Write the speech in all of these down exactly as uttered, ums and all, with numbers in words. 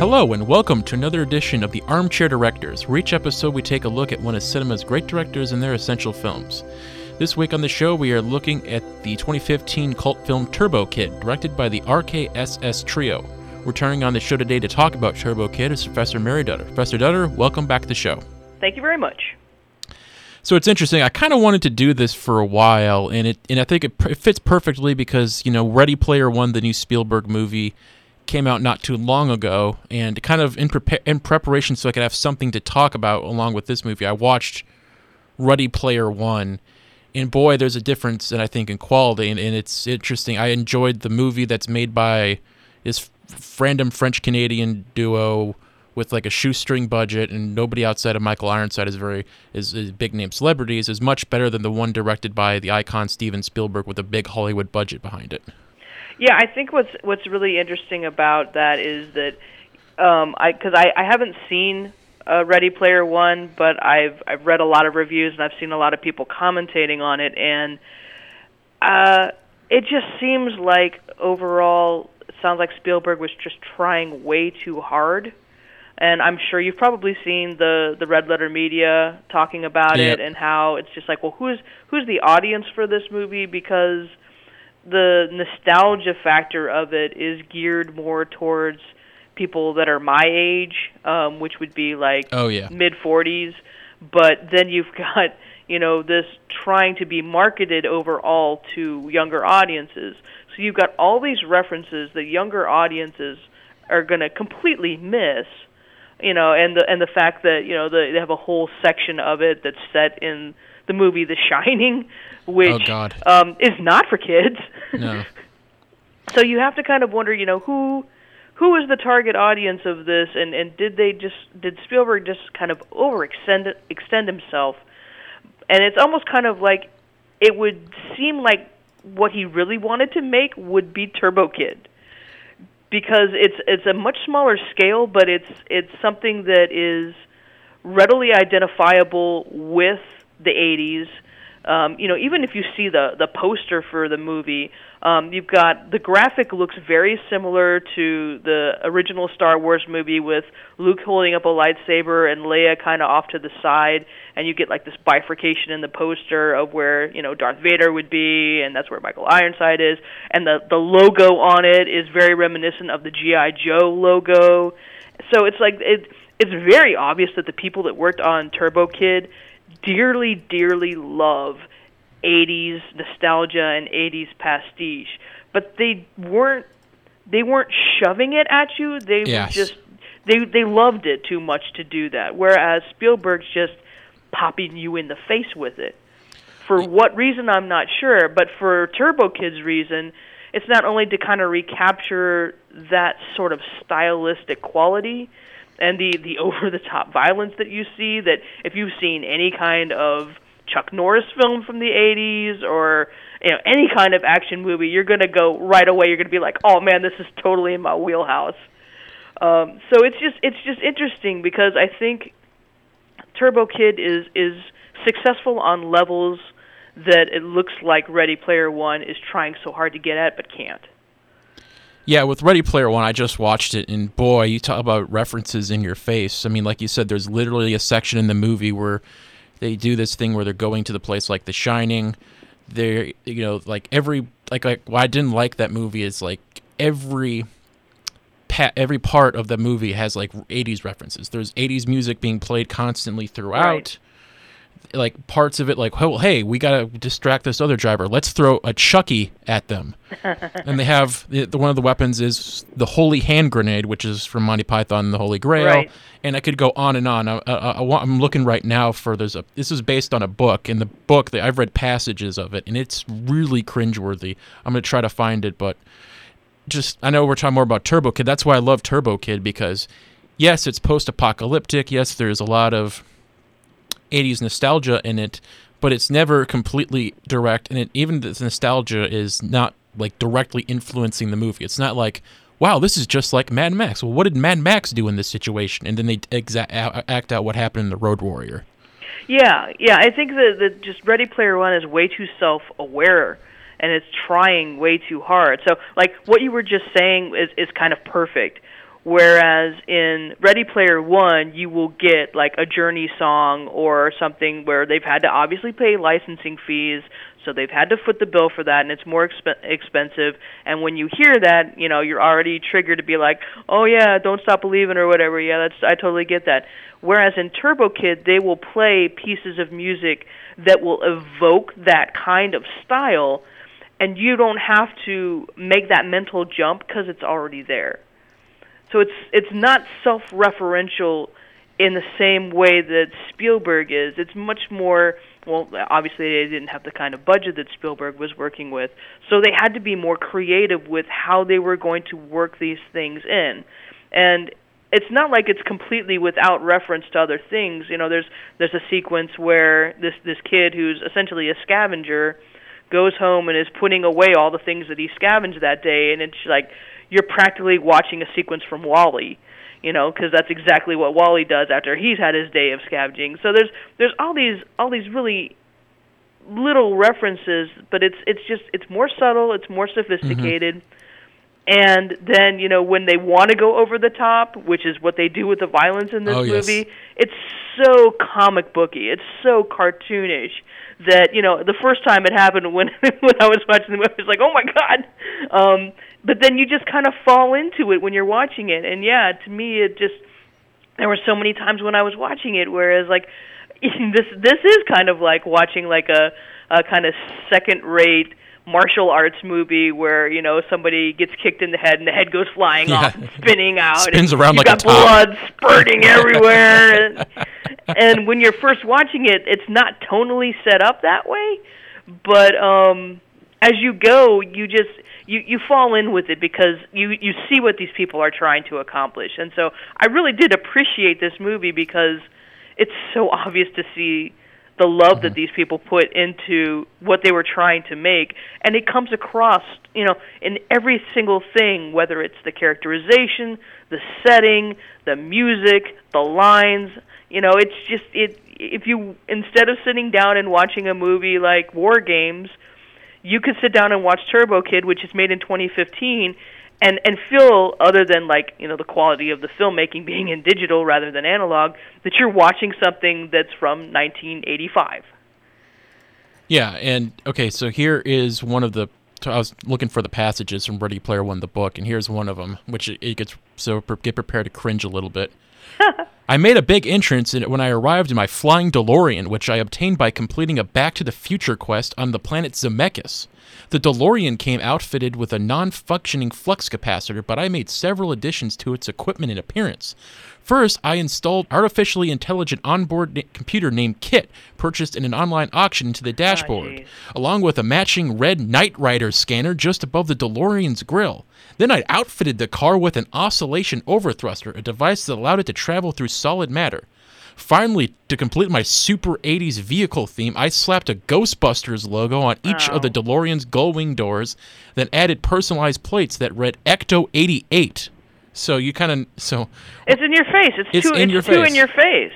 Hello and welcome to another edition of the Armchair Directors, where each episode we take a look at one of cinema's great directors and their essential films. This week on the show we are looking at the twenty fifteen cult film Turbo Kid, directed by the R K S S Trio. Returning on the show today to talk about Turbo Kid is Professor Mary Dutter. Professor Dutter, welcome back to the show. Thank you very much. So it's interesting, I kind of wanted to do this for a while, and it and I think it, it fits perfectly because, you know, Ready Player One, the new Spielberg movie, came out not too long ago, and kind of in, prepa- in preparation so I could have something to talk about along with this movie, I watched Ready Player One, and boy, there's a difference, and I think, in quality, and, and it's interesting. I enjoyed the movie that's made by this f- random French-Canadian duo with like a shoestring budget, and nobody outside of Michael Ironside is very is, is big-name celebrities, is much better than the one directed by the icon Steven Spielberg with a big Hollywood budget behind it. Yeah, I think what's what's really interesting about that is that um, I because I, I haven't seen uh, Ready Player One, but I've I've read a lot of reviews and I've seen a lot of people commentating on it, and uh, it just seems like overall it sounds like Spielberg was just trying way too hard. And I'm sure you've probably seen the, the Red Letter Media talking about Yep. it and how it's just like, well, who's who's the audience for this movie? Because the nostalgia factor of it is geared more towards people that are my age, um, which would be like Oh, yeah. mid forties. But then you've got, you know, this trying to be marketed overall to younger audiences. So you've got all these references that younger audiences are going to completely miss. You know, and the and the fact that, you know, the, they have a whole section of it that's set in the movie The Shining, which Oh, God. um, is not for kids. No. So you have to kind of wonder, you know, who who is the target audience of this, and, and did they just did Spielberg just kind of overextend extend himself? And it's almost kind of like it would seem like what he really wanted to make would be Turbo Kid. Because it's it's a much smaller scale, but it's it's something that is readily identifiable with the eighties. Um, you know, even if you see the the poster for the movie, um, you've got the graphic looks very similar to the original Star Wars movie with Luke holding up a lightsaber and Leia kind of off to the side, and you get like this bifurcation in the poster of where, you know, Darth Vader would be, and that's where Michael Ironside is, and the the logo on it is very reminiscent of the G I. Joe logo. So it's like it it's very obvious that the people that worked on Turbo Kid dearly, dearly love eighties nostalgia and eighties pastiche, but they weren't they weren't shoving it at you. They Yes. were just they they loved it too much to do that. Whereas Spielberg's just popping you in the face with it. For what reason, I'm not sure, but for Turbo Kid's reason, it's not only to kind of recapture that sort of stylistic quality and the, the over-the-top violence that you see, that if you've seen any kind of Chuck Norris film from the eighties or, you know, any kind of action movie, you're going to go right away, you're going to be like, oh man, this is totally in my wheelhouse. Um, so it's just it's just interesting because I think Turbo Kid is, is successful on levels that it looks like Ready Player One is trying so hard to get at but can't. Yeah, with Ready Player One, I just watched it, and boy, you talk about references in your face. I mean, like you said, there's literally a section in the movie where they do this thing where they're going to the place like The Shining. They're, you know, like every, like, like what I didn't like that movie is like every, pa- every part of the movie has like eighties references. There's eighties music being played constantly throughout. Right. Like parts of it, like, oh, hey, we gotta distract this other driver. Let's throw a Chucky at them. And they have the, the one of the weapons is the Holy Hand Grenade, which is from Monty Python and the Holy Grail. Right. And I could go on and on. I, I, I, want- I'm looking right now for there's a. This is based on a book. In the book, that I've read passages of it, and it's really cringeworthy. I'm gonna try to find it, but just I know we're talking more about Turbo Kid. That's why I love Turbo Kid because, yes, it's post-apocalyptic. Yes, there's a lot of eighties nostalgia in it, but it's never completely direct, and it, even the nostalgia is not like directly influencing the movie. It's not like, wow, this is just like Mad Max. Well, what did Mad Max do in this situation? And then they exa- act out what happened in The Road Warrior. Yeah, yeah, I think that, that just Ready Player One is way too self-aware, and it's trying way too hard. So, like, what you were just saying is, is kind of perfect. Whereas in Ready Player One, you will get like a Journey song or something where they've had to obviously pay licensing fees, so they've had to foot the bill for that, and it's more exp- expensive. And when you hear that, you know, you're already triggered to be like, oh yeah, Don't Stop Believin' or whatever. Yeah, that's I totally get that. Whereas in Turbo Kid, they will play pieces of music that will evoke that kind of style, and you don't have to make that mental jump because it's already there. So it's it's not self-referential in the same way that Spielberg is. It's much more, well, obviously they didn't have the kind of budget that Spielberg was working with, so they had to be more creative with how they were going to work these things in. And it's not like it's completely without reference to other things. You know, there's there's a sequence where this this kid who's essentially a scavenger goes home and is putting away all the things that he scavenged that day, and it's like you're practically watching a sequence from WALL-E, you know, because that's exactly what WALL-E does after he's had his day of scavenging. So there's there's all these all these really little references, but it's it's just it's more subtle, it's more sophisticated. Mm-hmm. And then, you know, when they want to go over the top, which is what they do with the violence in this oh, movie, yes. it's so comic booky, it's so cartoonish that, you know, the first time it happened when when I was watching the movie, I was like, oh my God. Um, but then you just kind of fall into it when you're watching it. And yeah, to me, it just, there were so many times when I was watching it, whereas like, this this is kind of like watching like a, a kind of second-rate martial arts movie where, you know, somebody gets kicked in the head and the head goes flying yeah. off and spinning out. Spins and around like a top. You got blood spurting everywhere. and, and when you're first watching it, it's not tonally set up that way. But um, as you go, you just, you, you fall in with it because you, you see what these people are trying to accomplish. And so I really did appreciate this movie because it's so obvious to see the love that these people put into what they were trying to make, and it comes across, you know, in every single thing, whether it's the characterization, the setting, the music, the lines, you know, it's just, it. if you, instead of sitting down and watching a movie like War Games, you could sit down and watch Turbo Kid, which is made in twenty fifteen, and and feel, other than like, you know, the quality of the filmmaking being in digital rather than analog, that you're watching something that's from nineteen eighty-five. Yeah, and okay, so here is one of the, I was looking for the passages from Ready Player One, the book, and here's one of them, which it, it gets, so get prepared to cringe a little bit. I made a big entrance in it when I arrived in my flying DeLorean, which I obtained by completing a Back to the Future quest on the planet Zemeckis. The DeLorean came outfitted with a non-functioning flux capacitor, but I made several additions to its equipment and appearance. First, I installed artificially intelligent onboard na- computer named KIT, purchased in an online auction, into the dashboard, oh, along with a matching red Knight Rider scanner just above the DeLorean's grill. Then I outfitted the car with an oscillation overthruster, a device that allowed it to travel through solid matter. Finally, to complete my super eighties vehicle theme, I slapped a Ghostbusters logo on each oh. of the DeLorean's gull-wing doors, then added personalized plates that read Ecto eighty-eight. So you kind of so it's in your face. It's, it's too, in it's your too face. in your face.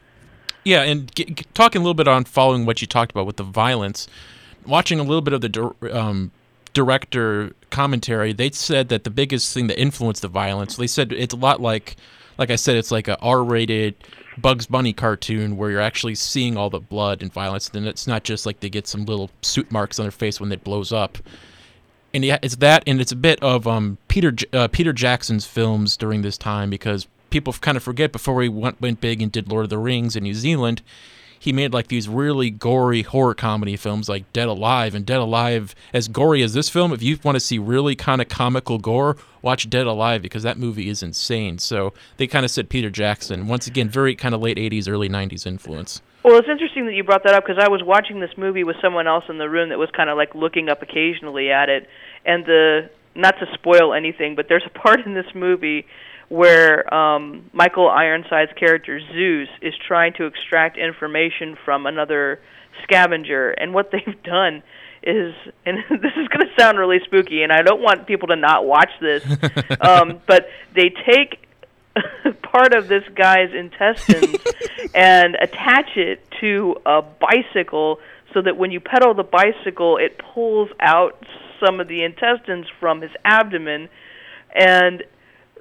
Yeah, and g- g- talking a little bit on following what you talked about with the violence, watching a little bit of the di- um, director commentary, they said that the biggest thing that influenced the violence, they said it's a lot like, like I said, it's like a R-rated Bugs Bunny cartoon where you're actually seeing all the blood and violence, and it's not just like they get some little suit marks on their face when it blows up. And yeah, it's that, and it's a bit of um, Peter uh, Peter Jackson's films during this time, because people kind of forget, before he went, went big and did Lord of the Rings in New Zealand, he made like these really gory horror comedy films like Dead Alive. And Dead Alive, as gory as this film, if you want to see really kind of comical gore, watch Dead Alive, because that movie is insane. So they kind of said Peter Jackson. Once again, very kind of late eighties, early nineties influence. Well, it's interesting that you brought that up, because I was watching this movie with someone else in the room that was kind of like looking up occasionally at it. And the, not to spoil anything, but there's a part in this movie where um, Michael Ironside's character Zeus is trying to extract information from another scavenger, and what they've done is, and this is going to sound really spooky, and I don't want people to not watch this, um, but they take part of this guy's intestines and attach it to a bicycle, so that when you pedal the bicycle, it pulls out some of the intestines from his abdomen. And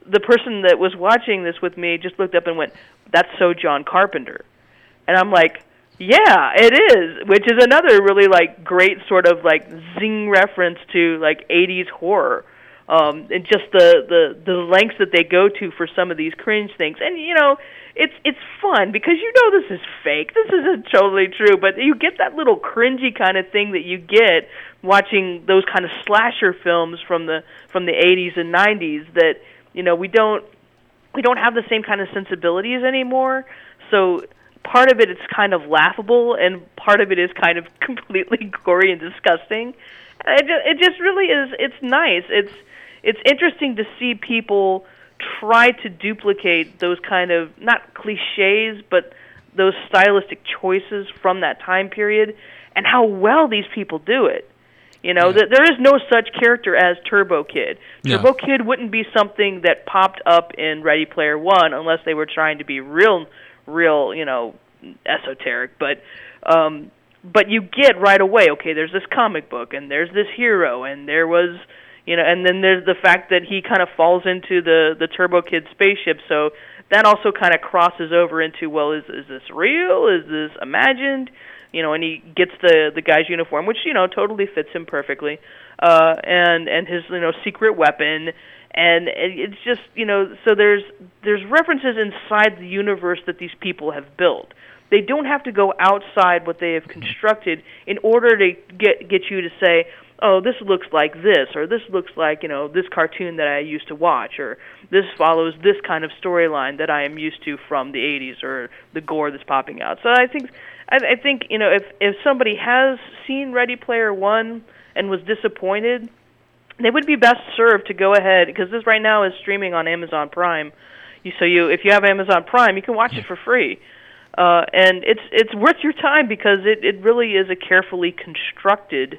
the person that was watching this with me just looked up and went, "That's so John Carpenter," and I'm like, "Yeah, it is," which is another really like great sort of like zing reference to like eighties horror, um, and just the, the the lengths that they go to for some of these cringe things, and you know. It's it's fun because you know this is fake. This isn't totally true, but you get that little cringy kind of thing that you get watching those kind of slasher films from the from the eighties and nineties that, you know, we don't we don't have the same kind of sensibilities anymore. So part of it is kind of laughable and part of it is kind of completely gory and disgusting. It just, it just really is it's nice. It's it's interesting to see people try to duplicate those kind of, not cliches, but those stylistic choices from that time period, and how well these people do it. You know, yeah. th- there is no such character as Turbo Kid. Turbo no. Kid wouldn't be something that popped up in Ready Player One unless they were trying to be real, real, you know, esoteric. But, um, but you get right away, okay, there's this comic book, and there's this hero, and there was... You know, and then there's the fact that he kind of falls into the, the Turbo Kid spaceship, so that also kind of crosses over into, well, is is this real? Is this imagined? You know, and he gets the, the guy's uniform, which, you know, totally fits him perfectly, uh, and and his, you know, secret weapon, and it's just, you know, so there's there's references inside the universe that these people have built. They don't have to go outside what they have constructed in order to get get you to say, oh, this looks like this, or this looks like, you know, this cartoon that I used to watch, or this follows this kind of storyline that I am used to from the eighties, or the gore that's popping out. So I think, I, I think, you know, if if somebody has seen Ready Player One and was disappointed, they would be best served to go ahead, because this right now is streaming on Amazon Prime. You, so you, if you have Amazon Prime, you can watch it for free. Uh, and it's it's worth your time because it, it really is a carefully constructed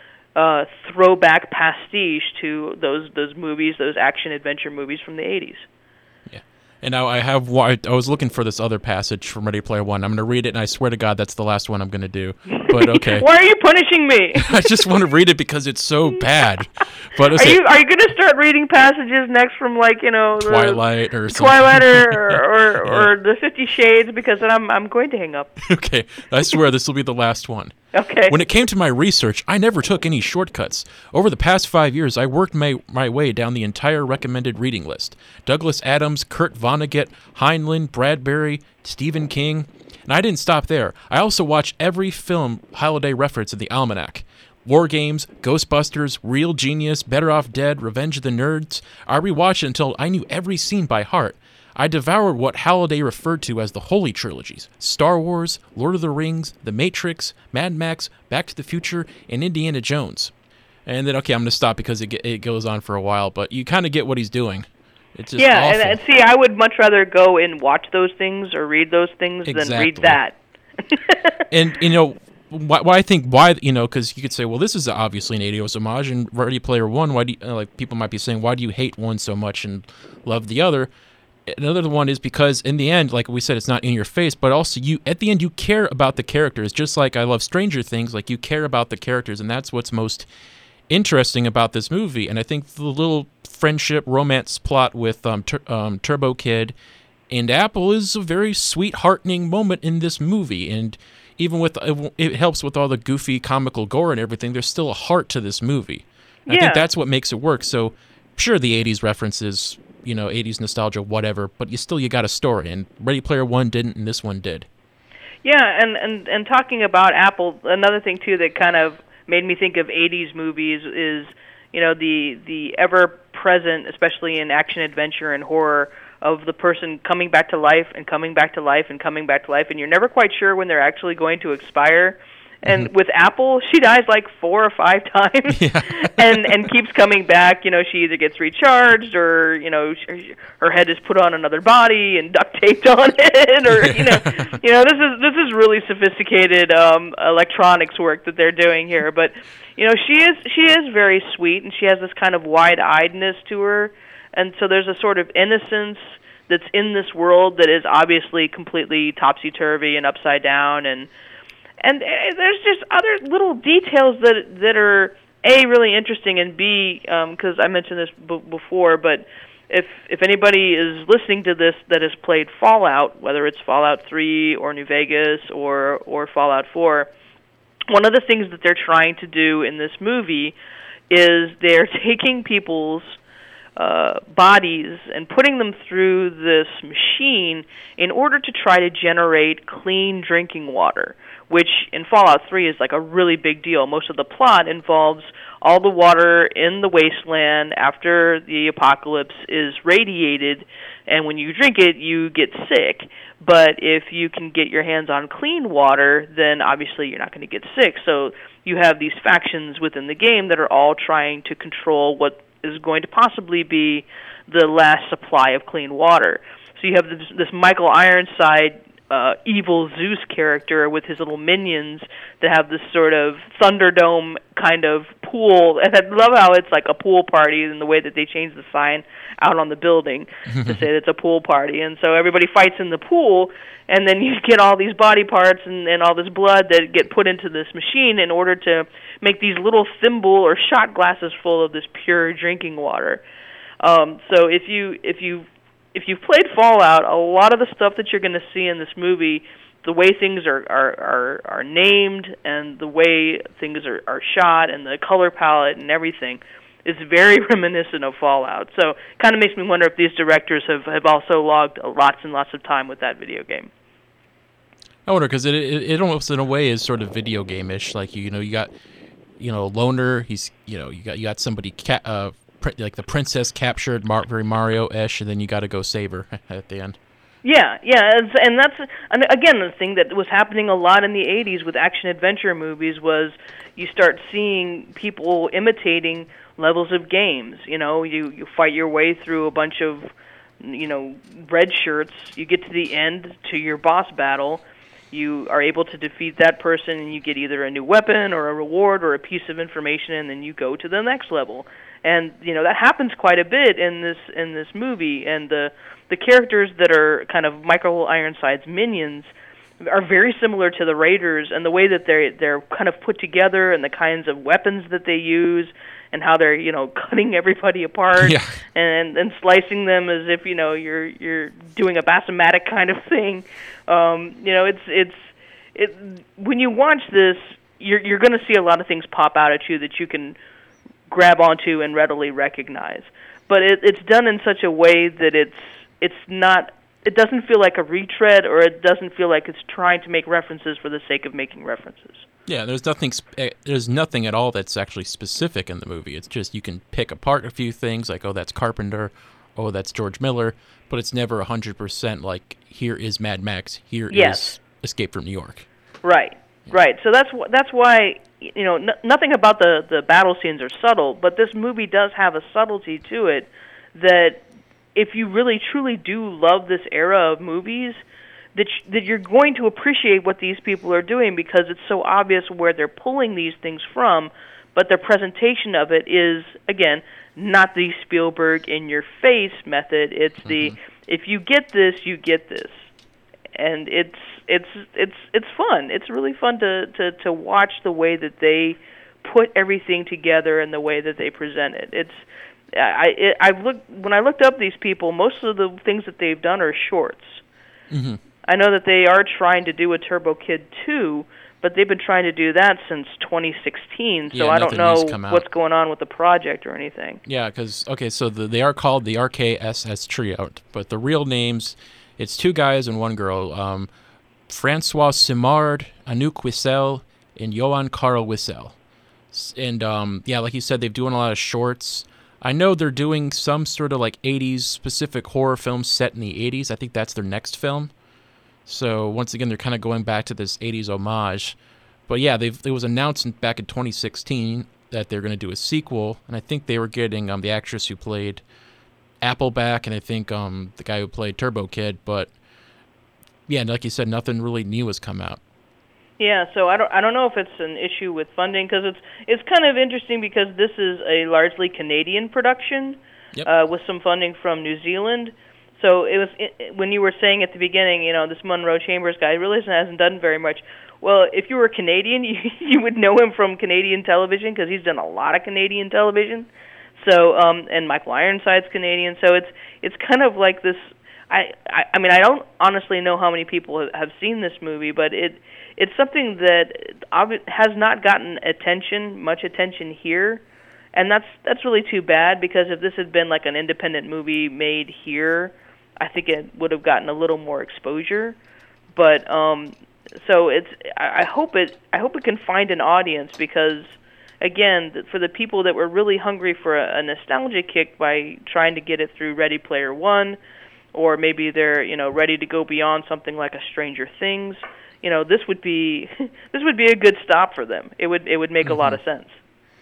Uh, throwback pastiche to those those movies, those action adventure movies from the eighties. Yeah, and now I have I was looking for this other passage from Ready Player One. I'm going to read it, and I swear to God, that's the last one I'm going to do. But okay. Why are you punishing me? I just want to read it because it's so bad. But are you are you going to start reading passages next from like you know the Twilight or something? Twilight or or, yeah. or the Fifty Shades? Because then I'm I'm going to hang up. Okay, I swear this will be the last one. Okay. When it came to my research, I never took any shortcuts. Over the past five years, I worked my, my way down the entire recommended reading list. Douglas Adams, Kurt Vonnegut, Heinlein, Bradbury, Stephen King. And I didn't stop there. I also watched every film holiday reference in the almanac. War Games, Ghostbusters, Real Genius, Better Off Dead, Revenge of the Nerds. I rewatched it until I knew every scene by heart. I devoured what Halliday referred to as the Holy Trilogies: Star Wars, Lord of the Rings, The Matrix, Mad Max, Back to the Future, and Indiana Jones. And then, okay, I'm going to stop because it it goes on for a while, but you kind of get what he's doing. It's just yeah, awful. And, and see, I would much rather go and watch those things or read those things exactly. than read that. And, you know, why, why I think why, you know, because you could say, well, this is obviously an eighties homage, and Ready Player One, why do you, uh, like, people might be saying, why do you hate one so much and love the other? Another one is because in the end, like we said, it's not in your face, but also you at the end you care about the characters, just like I love Stranger Things. Like you care about the characters, and that's what's most interesting about this movie. And I think the little friendship romance plot with um, Tur- um, Turbo Kid and Apple is a very sweet, heartening moment in this movie. And even with it helps with all the goofy, comical gore and everything, there's still a heart to this movie. And yeah. I think that's what makes it work. So sure, the eighties references, you know, eighties nostalgia, whatever, but you still, you got a story, and Ready Player One didn't, and this one did. Yeah, and, and, and talking about Apple, another thing, too, that kind of made me think of eighties movies is, you know, the, the ever-present, especially in action-adventure and horror, of the person coming back to life and coming back to life and coming back to life, and you're never quite sure when they're actually going to expire. And mm-hmm. with Apple, she dies like four or five times, yeah. and and keeps coming back. You know, she either gets recharged, or you know, she, her head is put on another body and duct taped on it, or you know, you know, this is this is really sophisticated um, electronics work that they're doing here. But you know, she is she is very sweet, and she has this kind of wide-eyedness to her, and so there's a sort of innocence that's in this world that is obviously completely topsy-turvy and upside down, and. And there's just other little details that that are A, really interesting, and B, because um, I mentioned this b- before, but if if anybody is listening to this that has played Fallout, whether it's Fallout three or New Vegas or or Fallout four, one of the things that they're trying to do in this movie is they're taking people's uh, bodies and putting them through this machine in order to try to generate clean drinking water, which in Fallout three is like a really big deal. Most of the plot involves all the water in the wasteland after the apocalypse is radiated, and when you drink it, you get sick. But if you can get your hands on clean water, then obviously you're not going to get sick. So you have these factions within the game that are all trying to control what is going to possibly be the last supply of clean water. So you have this, this Michael Ironside uh, evil Zeus character with his little minions that have this sort of Thunderdome kind of pool. And I love how it's like a pool party in the way that they change the sign out on the building to say it's a pool party. And so everybody fights in the pool, and then you get all these body parts and, and all this blood that get put into this machine in order to make these little thimble or shot glasses full of this pure drinking water. Um, so if you if you if you've played Fallout, a lot of the stuff that you're going to see in this movie, the way things are are, are, are named and the way things are, are shot and the color palette and everything is very reminiscent of Fallout. So it kind of makes me wonder if these directors have, have also logged lots and lots of time with that video game. I wonder, because it, it it almost in a way is sort of video game-ish. Like, you know, you got, you know, Loner. He's, you know, you got you got somebody ca- uh, pr- like the princess captured, Mar- very Mario-ish, and then you got to go save her at the end. Yeah, yeah, and that's and again the thing that was happening a lot in the eighties with action adventure movies was you start seeing people imitating levels of games. You know, you you fight your way through a bunch of, you know, red shirts. You get to the end to your boss battle. You are able to defeat that person, and you get either a new weapon or a reward or a piece of information, and then you go to the next level. And you know that happens quite a bit in this in this movie. And the the characters that are kind of Michael Ironside's minions are very similar to the Raiders, and the way that they they're kind of put together, and the kinds of weapons that they use, and how they're, you know, cutting everybody apart yeah. and and slicing them as if, you know, you're you're doing a bassomatic kind of thing. Um, you know, it's it's it when you watch this, you're you're going to see a lot of things pop out at you that you can grab onto and readily recognize. But it, it's done in such a way that it's it's not. It doesn't feel like a retread, or it doesn't feel like it's trying to make references for the sake of making references. Yeah, there's nothing. There's nothing at all that's actually specific in the movie. It's just you can pick apart a few things, like, oh, that's Carpenter, oh, that's George Miller, but it's never a hundred percent like, here is Mad Max, here yes. is Escape from New York. Right, yeah. right. So that's wh- that's why, you know, n- nothing about the the battle scenes are subtle, but this movie does have a subtlety to it that, if you really truly do love this era of movies, that sh- that you're going to appreciate what these people are doing, because it's so obvious where they're pulling these things from, but their presentation of it is, again, not the Spielberg in-your-face method. It's mm-hmm. the, if you get this, you get this. And it's it's it's it's fun. It's really fun to, to, to watch the way that they put everything together and the way that they present it. It's I it, I've looked when I looked up these people. Most of the things that they've done are shorts. Mm-hmm. I know that they are trying to do a Turbo Kid two, but they've been trying to do that since twenty sixteen. So yeah, I don't know what's out. going on with the project or anything. Yeah, because okay, so the, they are called the R K S S Trio, but the real names, it's two guys and one girl. Um, Francois Simard, Anouk Wissel, and Johan Carl Wissel. And um, yeah, like you said, they're doing a lot of shorts. I know they're doing some sort of like eighties specific horror film set in the eighties. I think that's their next film. So once again, they're kind of going back to this eighties homage. But yeah, they've, it was announced back in twenty sixteen that they're going to do a sequel, and I think they were getting um, the actress who played Appleback, and I think um, the guy who played Turbo Kid. But yeah, like you said, nothing really new has come out. Yeah, so I don't I don't know if it's an issue with funding, because it's it's kind of interesting because this is a largely Canadian production yep. uh, with some funding from New Zealand. So it was it, when you were saying at the beginning, you know, this Monroe Chambers guy really hasn't done very much. Well, if you were Canadian, you, you would know him from Canadian television, because he's done a lot of Canadian television. So, um, and Michael Ironside's Canadian, so it's it's kind of like this. I, I I mean, I don't honestly know how many people have seen this movie, but it it's something that obvi- has not gotten attention, much attention here, and that's that's really too bad, because if this had been like an independent movie made here, I think it would have gotten a little more exposure. But um, so it's I, I hope it I hope it can find an audience, because again, for the people that were really hungry for a, a nostalgia kick by trying to get it through Ready Player One, or maybe they're, you know, ready to go beyond something like a Stranger Things, you know, this would be this would be a good stop for them. It would it would make mm-hmm. a lot of sense.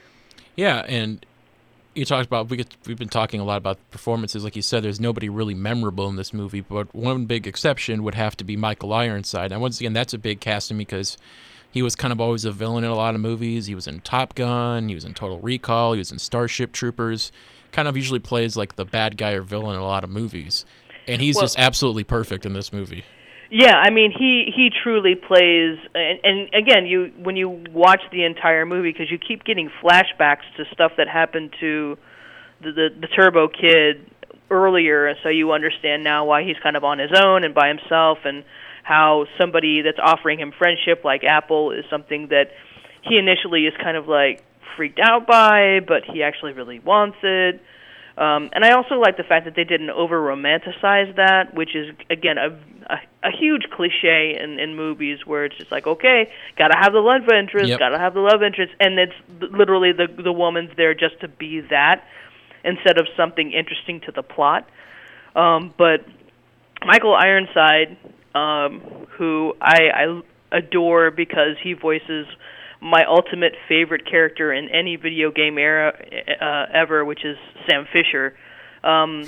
Yeah, and you talked about we get, we've been talking a lot about performances. Like you said, there's nobody really memorable in this movie, but one big exception would have to be Michael Ironside. And once again, that's a big casting because he was kind of always a villain in a lot of movies. He was in Top Gun, he was in Total Recall, he was in Starship Troopers. Kind of usually plays like the bad guy or villain in a lot of movies. And he's well, just absolutely perfect in this movie. Yeah, I mean, he, he truly plays, and, and again, you when you watch the entire movie, because you keep getting flashbacks to stuff that happened to the, the, the Turbo Kid earlier, so you understand now why he's kind of on his own and by himself, and how somebody that's offering him friendship like Apple is something that he initially is kind of like freaked out by, but he actually really wants it. Um, and I also like the fact that they didn't over-romanticize that, which is, again, a, a, a huge cliche in, in movies where it's just like, okay, gotta have the love interest, yep. gotta have the love interest, and it's literally the the woman's there just to be that instead of something interesting to the plot. Um, but Michael Ironside, um, who I, I adore because he voices my ultimate favorite character in any video game era uh, ever, which is Sam Fisher. Um,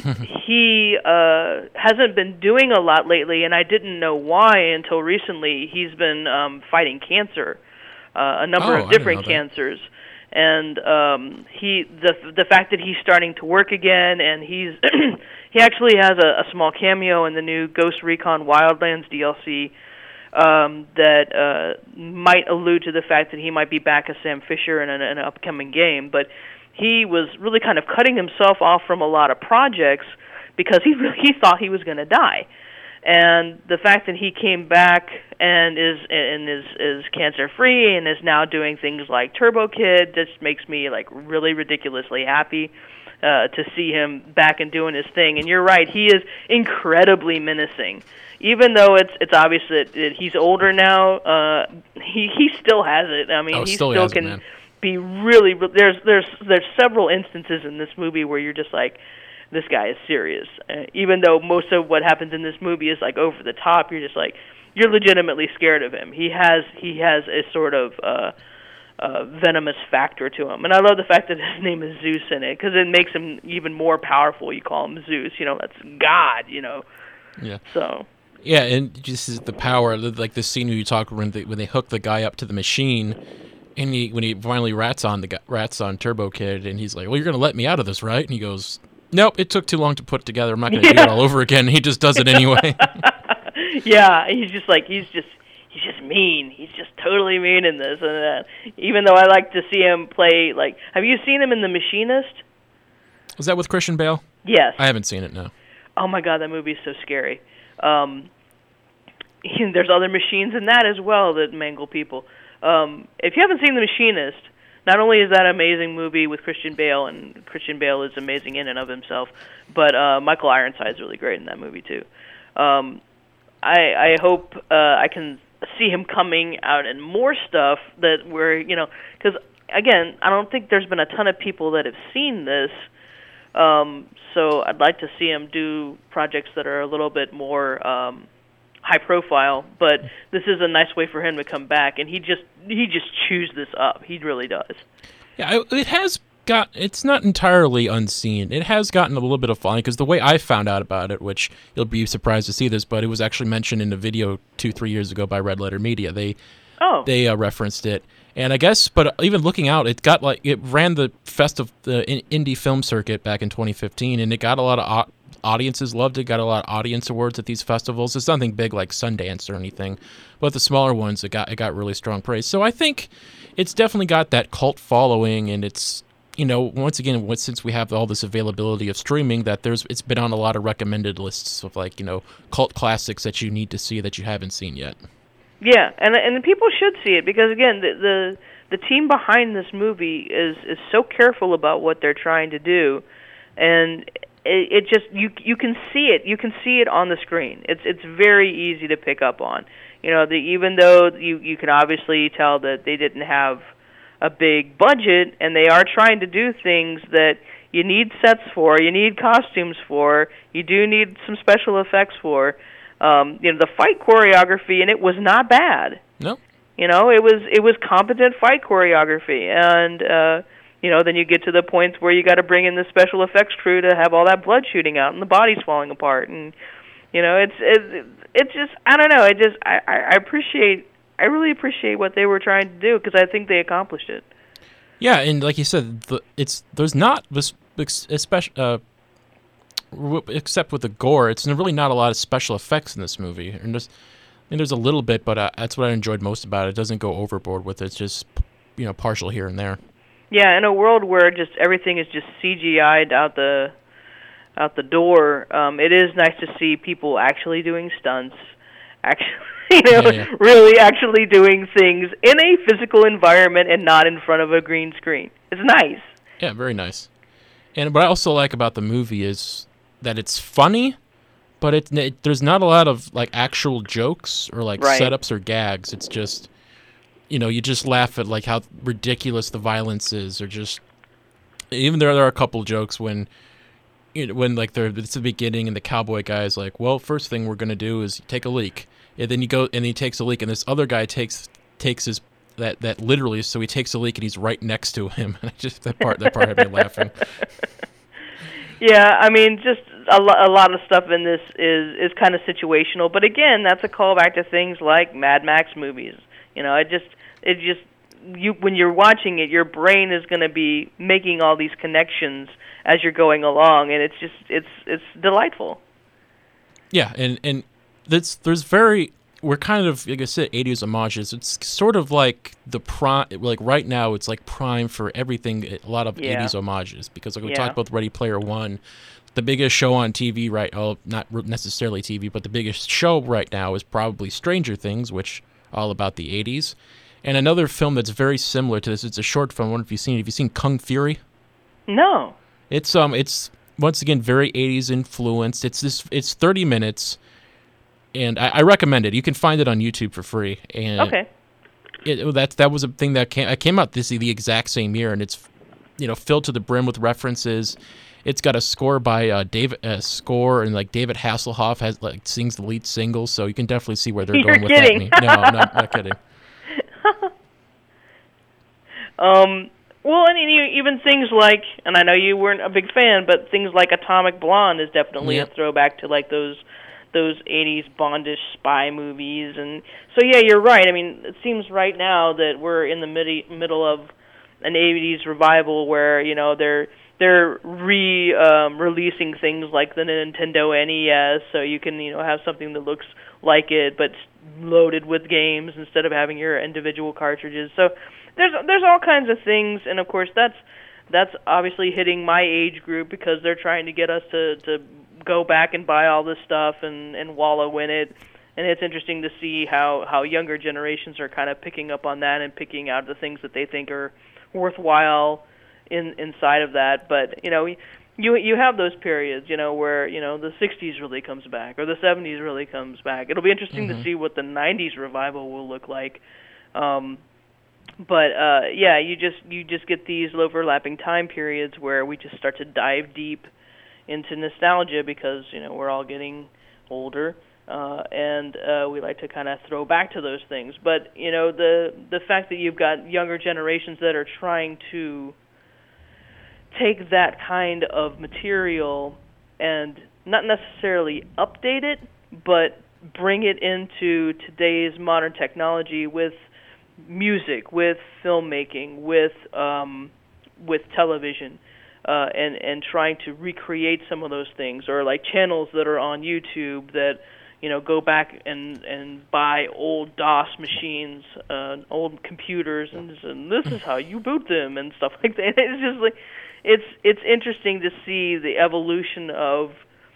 he uh, hasn't been doing a lot lately, and I didn't know why until recently. He's been um, fighting cancer, uh, a number oh, of different cancers, and um, he the the fact that he's starting to work again, and he's he actually has a, a small cameo in the new Ghost Recon Wildlands D L C. Um, that uh, might allude to the fact that he might be back as Sam Fisher in an, in an upcoming game, but he was really kind of cutting himself off from a lot of projects because he really, he thought he was going to die. And the fact that he came back and is and is is cancer free and is now doing things like Turbo Kid just makes me like really ridiculously happy uh, to see him back and doing his thing. And you're right, he is incredibly menacing. Even though it's it's obvious that, that he's older now, uh, he he still has it. I mean, oh, he still, still has can it, be really. There's there's there's several instances in this movie where you're just like, this guy is serious. Uh, even though most of what happens in this movie is like over the top, you're just like you're legitimately scared of him. He has he has a sort of uh, uh, venomous factor to him, and I love the fact that his name is Zeus in it because it makes him even more powerful. You call him Zeus, you know, that's God, you know. Yeah. So. Yeah, and just the power, like the scene where you talk when they when they hook the guy up to the machine, and he when he finally rats on the guy, rats on Turbo Kid, and he's like, "Well, you're gonna let me out of this, right?" And he goes, "Nope, it took too long to put together. I'm not gonna yeah. do it all over again." And he just does it anyway. Yeah, he's just like he's just he's just mean. He's just totally mean in this, and uh, even though I like to see him play, like, have you seen him in The Machinist? Was that with Christian Bale? Yes. I haven't seen it. No. Oh my God, that movie is so scary. Um, there's other machines in that as well that mangle people. Um, if you haven't seen The Machinist, not only is that an amazing movie with Christian Bale, and Christian Bale is amazing in and of himself, but uh, Michael Ironside is really great in that movie too. Um, I, I hope uh, I can see him coming out in more stuff that we're, you know, because again, I don't think there's been a ton of people that have seen this. Um, so I'd like to see him do projects that are a little bit more um, high profile, but this is a nice way for him to come back, and he just he just chews this up. He really does. Yeah, it has got. It's not entirely unseen. It has gotten a little bit of following because the way I found out about it, which you'll be surprised to see this, but it was actually mentioned in a video two three years ago by Red Letter Media. They oh. they uh, referenced it. And I guess, but even looking out, it got like it ran the festive the indie film circuit back in twenty fifteen, and it got a lot of audiences loved it. Got a lot of audience awards at these festivals. It's nothing big like Sundance or anything, but the smaller ones, it got it got really strong praise. So I think it's definitely got that cult following, and it's you know, once again, what, since we have all this availability of streaming, that there's it's been on a lot of recommended lists of like, you know, cult classics that you need to see that you haven't seen yet. Yeah, and and people should see it because again, the the, the team behind this movie is is so careful about what they're trying to do, and it, it just you you can see it you can see it on the screen. It's it's very easy to pick up on. You know, the, even though you you can obviously tell that they didn't have a big budget, and they are trying to do things that you need sets for, you need costumes for, you do need some special effects for. Um, you know, the fight choreography, and it was not bad. No. You know, it was it was competent fight choreography, and uh, you know, then you get to the points where you got to bring in the special effects crew to have all that blood shooting out and the bodies falling apart, and you know, it's it's it's just I don't know. I just I, I appreciate I really appreciate what they were trying to do because I think they accomplished it. Yeah, and like you said, the, it's there's not this especially. Uh, except with the gore, it's really not a lot of special effects in this movie. And there's, I mean, there's a little bit, but uh, that's what I enjoyed most about it. It doesn't go overboard with it. It's just, you know, partial here and there. Yeah, in a world where just everything is just C G I'd out the out the door, um, it is nice to see people actually doing stunts, actually, you know, yeah, yeah. really actually doing things in a physical environment and not in front of a green screen. It's nice. Yeah, very nice. And what I also like about the movie is that it's funny, but it, it there's not a lot of like actual jokes or like right. setups or gags. It's just, you know, you just laugh at like how ridiculous the violence is, or just even there there are a couple jokes when, you know, when like they're it's the beginning and the cowboy guy is like, well, first thing we're gonna do is take a leak, and then you go and he takes a leak, and this other guy takes takes his that that literally, so he takes a leak and he's right next to him. And I just that part that part had me laughing. Yeah, I mean, just a, lo- a lot of stuff in this is, is kind of situational. But again, that's a callback to things like Mad Max movies. You know, it just, it just, you when you're watching it, your brain is going to be making all these connections as you're going along, and it's just, it's, it's delightful. Yeah, and and that's there's very we're kind of like I said, eighties homages. It's sort of like the prime, like right now, it's like prime for everything. A lot of yeah. eighties homages because like we yeah. talked about Ready Player One, the biggest show on T V right, oh, not necessarily T V, but the biggest show right now is probably Stranger Things, which all about the eighties. And another film that's very similar to this, it's a short film. I wonder if you've seen it. Have you seen Kung Fury? No. It's um, it's once again very eighties influenced. It's this, it's thirty minutes. And I, I recommend it. You can find it on YouTube for free. And okay. It, that that was a thing that came. I came out this the exact same year, and it's, you know, filled to the brim with references. It's got a score by uh, David uh, score and like David Hasselhoff has like sings the lead single, so you can definitely see where they're You're going kidding. with that. No, no, not, not kidding. um. Well, and even things like, and I know you weren't a big fan, but things like Atomic Blonde is definitely yep. a throwback to like those. those eighties Bondish spy movies. And so, yeah, you're right. I mean, it seems right now that we're in the midi- middle of an eighties revival where, you know, they're they're re um, releasing things like the Nintendo N E S, so you can, you know, have something that looks like it but loaded with games instead of having your individual cartridges. So there's there's all kinds of things, and of course that's that's obviously hitting my age group because they're trying to get us to to go back and buy all this stuff and, and wallow in it. And it's interesting to see how, how younger generations are kind of picking up on that and picking out the things that they think are worthwhile in inside of that. But, you know, you you have those periods, you know, where, you know, the sixties really comes back or the seventies really comes back. It'll be interesting mm-hmm. to see what the nineties revival will look like. Um, but, uh, yeah, you just you just get these overlapping time periods where we just start to dive deep into nostalgia because, you know, we're all getting older, uh, and uh, we like to kind of throw back to those things. But, you know, the the fact that you've got younger generations that are trying to take that kind of material and not necessarily update it, but bring it into today's modern technology with music, with filmmaking, with um, with television. Uh, and, and trying to recreate some of those things, or like channels that are on YouTube that, you know, go back and and buy old DOS machines, uh, old computers, and, and this is how you boot them and stuff like that. It's just like it's it's interesting to see the evolution of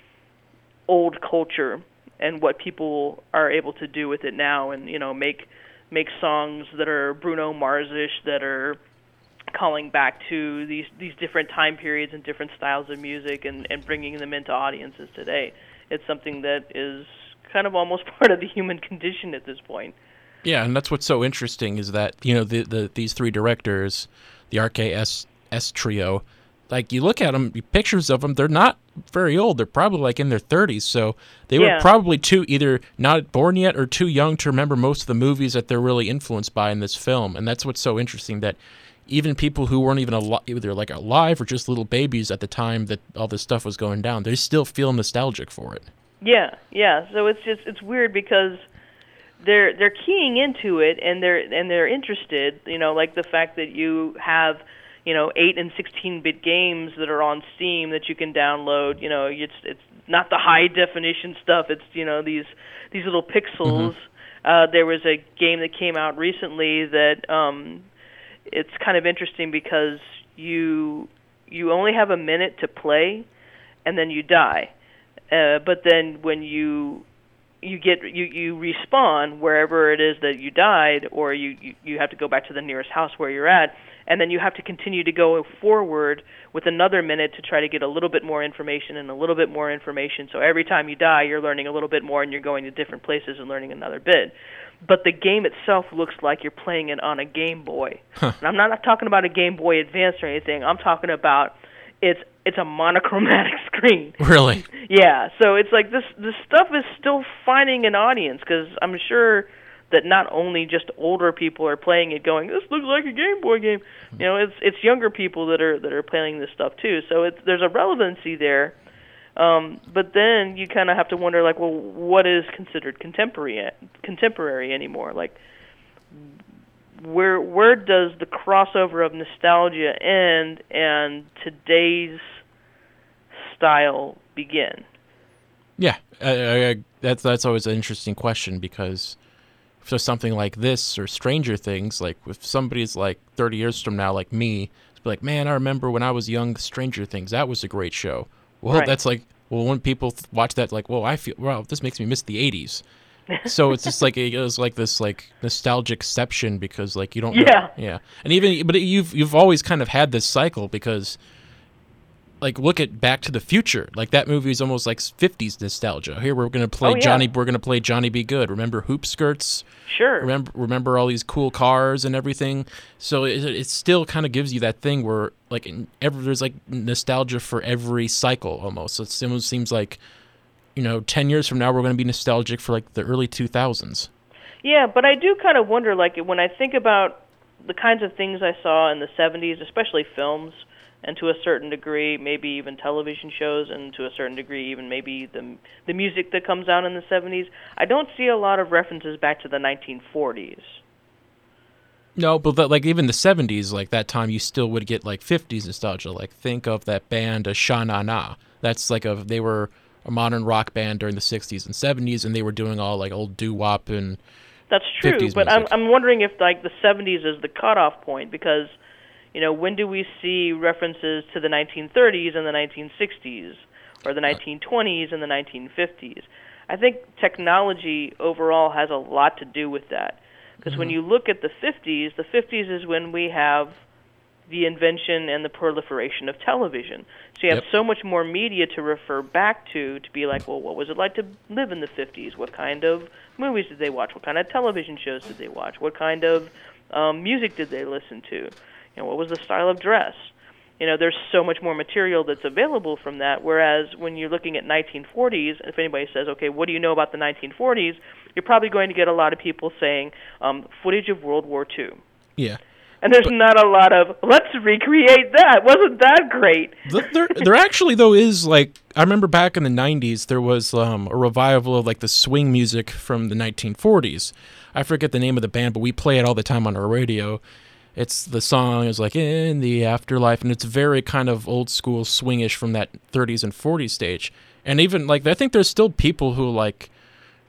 old culture and what people are able to do with it now, and you know, make make songs that are Bruno Mars-ish, that are calling back to these these different time periods and different styles of music, and and bringing them into audiences today. It's something that is kind of almost part of the human condition at this point. Yeah, and that's what's so interesting is that, you know, the, the these three directors, the R K S S trio, like you look at them, pictures of them, they're not very old. They're probably like in their thirties, so they Yeah. were probably too either not born yet or too young to remember most of the movies that they're really influenced by in this film. And that's what's so interesting, that even people who weren't even alive, either like alive or just little babies at the time that all this stuff was going down, they still feel nostalgic for it. Yeah, yeah. So it's just it's weird because they're they're keying into it, and they're and they're interested. You know, like the fact that you have, you know, eight and sixteen bit games that are on Steam that you can download. You know, it's it's not the high definition stuff. It's, you know, these these little pixels. Mm-hmm. Uh, there was a game that came out recently that um, it's kind of interesting because you you only have a minute to play, and then you die. Uh, but then when you you get you, you respawn wherever it is that you died, or you, you, you have to go back to the nearest house where you're at, and then you have to continue to go forward with another minute to try to get a little bit more information and a little bit more information. So every time you die, you're learning a little bit more, and you're going to different places and learning another bit. But the game itself looks like you're playing it on a Game Boy. Huh. And I'm not talking about a Game Boy Advance or anything. I'm talking about it's it's a monochromatic screen. Really? Yeah. So it's like this this stuff is still finding an audience, because I'm sure that not only just older people are playing it, going, "This looks like a Game Boy game." You know, it's it's younger people that are that are playing this stuff too. So it's there's a relevancy there. Um, but then you kind of have to wonder, like, well, what is considered contemporary contemporary anymore? Like, where where does the crossover of nostalgia end and today's style begin? Yeah, I, I, that's that's always an interesting question, because for something like this or Stranger Things, like if somebody's like thirty years from now, like me, it's be like, man, I remember when I was young, Stranger Things, that was a great show. Well, right. That's like, well, when people th- watch that, like, well, I feel, well, this makes me miss the eighties. So it's just like it was like this like nostalgicception, because like you don't yeah know, yeah and even but you've you've always kind of had this cycle, because like look at Back to the Future, like that movie is almost like fifties nostalgia. Here we're gonna play oh, yeah. Johnny we're gonna play Johnny Be Good. Remember Hoop Skirts? Sure. Remember remember all these cool cars and everything. So it, it still kind of gives you that thing where like in every, there's like nostalgia for every cycle almost. So it almost seems like, you know, ten years from now, we're going to be nostalgic for, like, the early two thousands. Yeah, but I do kind of wonder, like, when I think about the kinds of things I saw in the seventies, especially films, and to a certain degree, maybe even television shows, and to a certain degree, even maybe the the music that comes out in the seventies, I don't see a lot of references back to the nineteen forties. No, but that, like even the seventies, like that time, you still would get like fifties nostalgia. Like think of that band, uh, Sha Na Na. That's like a they were a modern rock band during the sixties and seventies, and they were doing all like old doo-wop and That's true, fifties but music. I'm I'm wondering if like the seventies is the cutoff point, because, you know, when do we see references to the nineteen thirties and the nineteen sixties, or the nineteen twenties and the nineteen fifties? I think technology overall has a lot to do with that. Because mm-hmm. when you look at the fifties, the fifties is when we have the invention and the proliferation of television. So you have yep. so much more media to refer back to, to be like, well, what was it like to live in the fifties? What kind of movies did they watch? What kind of television shows did they watch? What kind of um, music did they listen to? You know, what was the style of dress? You know, there's so much more material that's available from that, whereas when you're looking at nineteen forties, if anybody says, okay, what do you know about the nineteen forties, you're probably going to get a lot of people saying um, footage of World War Two. Yeah. And there's but, not a lot of, let's recreate that. Wasn't that great? there, there actually, though, is, like, I remember back in the nineties, there was um, a revival of, like, the swing music from the nineteen forties. I forget the name of the band, but we play it all the time on our radio. It's the song is like In the Afterlife, and it's very kind of old school swingish from that thirties and forties stage. And even like I think there's still people who like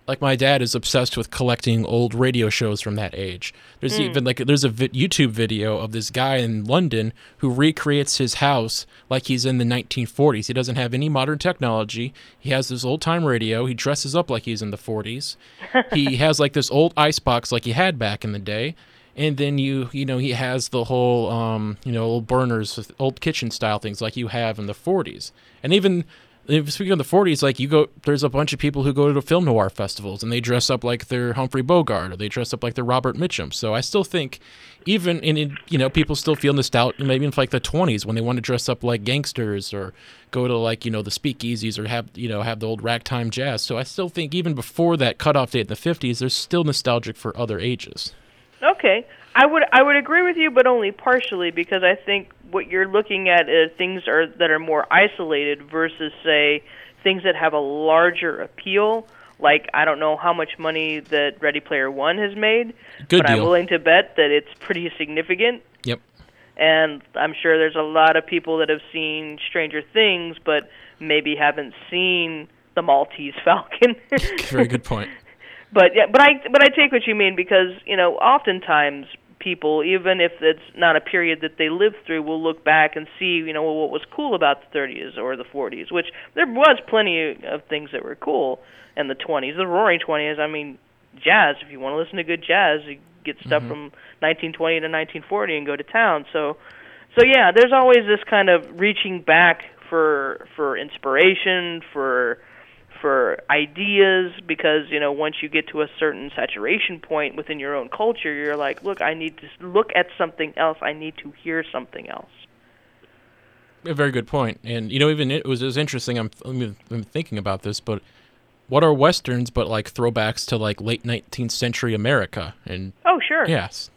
like my dad is obsessed with collecting old radio shows from that age. There's Mm. even like there's a vi- YouTube video of this guy in London who recreates his house like he's in the nineteen forties. He doesn't have any modern technology. He has this old time radio. He dresses up like he's in the forties. He has like this old icebox like he had back in the day. And then you you know he has the whole um you know old burners, with old kitchen style things like you have in the forties. And even if speaking of the forties, like you go, there's a bunch of people who go to film noir festivals and they dress up like they're Humphrey Bogart or they dress up like they're Robert Mitchum. So I still think, even in it, you know, people still feel nostalgia, maybe in like the twenties when they want to dress up like gangsters or go to like you know the speakeasies or have you know have the old ragtime jazz. So I still think even before that cutoff date in the fifties, there's still nostalgic for other ages. Okay, I would I would agree with you, but only partially, because I think what you're looking at is things are that are more isolated versus, say, things that have a larger appeal. Like, I don't know how much money that Ready Player One has made, Good but deal. I'm willing to bet that it's pretty significant. Yep. And I'm sure there's a lot of people that have seen Stranger Things, but maybe haven't seen The Maltese Falcon. Very good point. But yeah, but I but I take what you mean, because you know oftentimes people, even if it's not a period that they lived through, will look back and see you know what was cool about the thirties or the forties, which there was plenty of things that were cool in the twenties, the Roaring Twenties. I mean, jazz. If you want to listen to good jazz, you get stuff mm-hmm. from nineteen twenty to nineteen forty and go to town. So, so yeah, there's always this kind of reaching back for for inspiration, for for ideas, because, you know, once you get to a certain saturation point within your own culture, you're like, look, I need to look at something else. I need to hear something else. A very good point. And, you know, even it was, it was interesting. I'm, I'm thinking about this, but what are Westerns but like throwbacks to like late nineteenth century America? And oh, sure. Yes.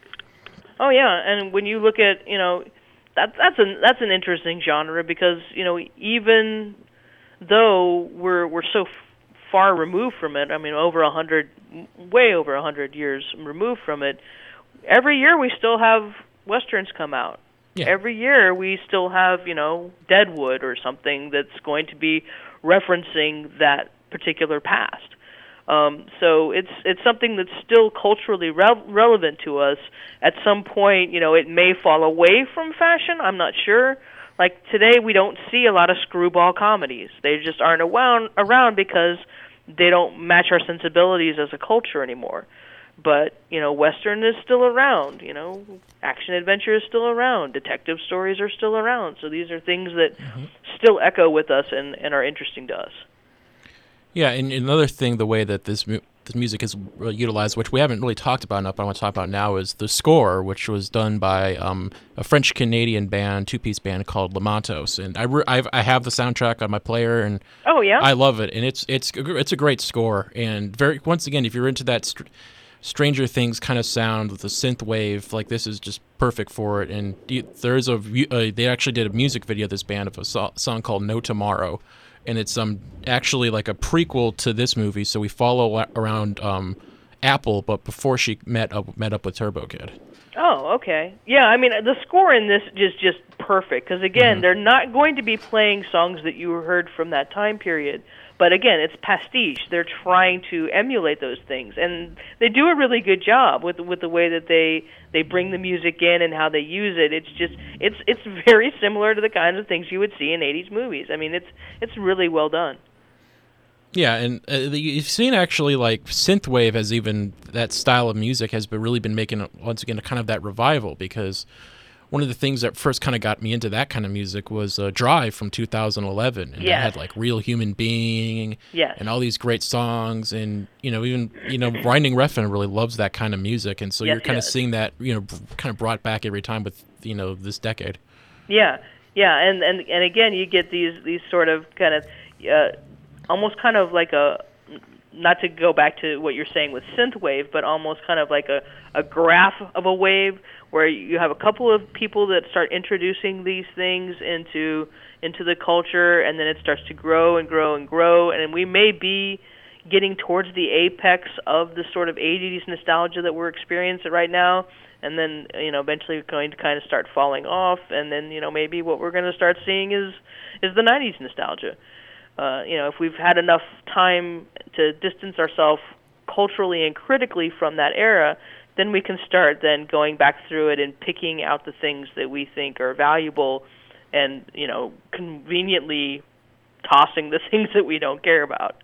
Oh, yeah. And when you look at, you know, that, that's an, that's an interesting genre, because, you know, even though we're we're so f- far removed from it, I mean, over a hundred, way over a hundred years removed from it, every year we still have Westerns come out. Yeah. Every year we still have, you know, Deadwood or something that's going to be referencing that particular past. Um, so it's it's something that's still culturally re- relevant to us. At some point, you know, it may fall away from fashion. I'm not sure. Like today, we don't see a lot of screwball comedies. They just aren't around, around because they don't match our sensibilities as a culture anymore. But, you know, Western is still around. You know, action adventure is still around. Detective stories are still around. So these are things that mm-hmm. still echo with us and, and are interesting to us. Yeah, and another thing, the way that this mu- this music is utilized, which we haven't really talked about enough, but I want to talk about now, is the score, which was done by um, a French-Canadian band, two-piece band called Lamantos. And I, re- I've, I have the soundtrack on my player, and oh yeah, I love it. And it's it's it's a great score. And very once again, if you're into that Str- Stranger Things kind of sound with the synth wave, like this is just perfect for it. And there's a uh, they actually did a music video, this band, of a so- song called No Tomorrow. And it's um actually like a prequel to this movie, so we follow around um, Apple, but before she met up met up with Turbo Kid. Oh, okay. Yeah, I mean, the score in this is just perfect, because, again, mm-hmm. they're not going to be playing songs that you heard from that time period. But, again, it's pastiche. They're trying to emulate those things. And they do a really good job with with the way that they, they bring the music in and how they use it. It's just, it's it's very similar to the kinds of things you would see in eighties movies. I mean, it's it's really well done. Yeah, and uh, you've seen actually like synthwave has even, that style of music has been really been making, once again, a kind of that revival, because one of the things that first kind of got me into that kind of music was uh, Drive from two thousand eleven, and yes. that had like Real Human Being yes. and all these great songs, and you know even you know Winding Refn really loves that kind of music, and so yes, you're kind of yes. seeing that you know kind of brought back every time with you know this decade. Yeah, yeah, and and and again you get these these sort of kind of uh, almost kind of like a, not to go back to what you're saying with synthwave, but almost kind of like a, a graph of a wave, where you have a couple of people that start introducing these things into into the culture, and then it starts to grow and grow and grow, and we may be getting towards the apex of the sort of eighties nostalgia that we're experiencing right now, and then, you know, eventually we're going to kind of start falling off, and then, you know, maybe what we're going to start seeing is is the nineties nostalgia. uh, you know, if we've had enough time to distance ourselves culturally and critically from that era, then we can start then going back through it and picking out the things that we think are valuable and, you know, conveniently tossing the things that we don't care about.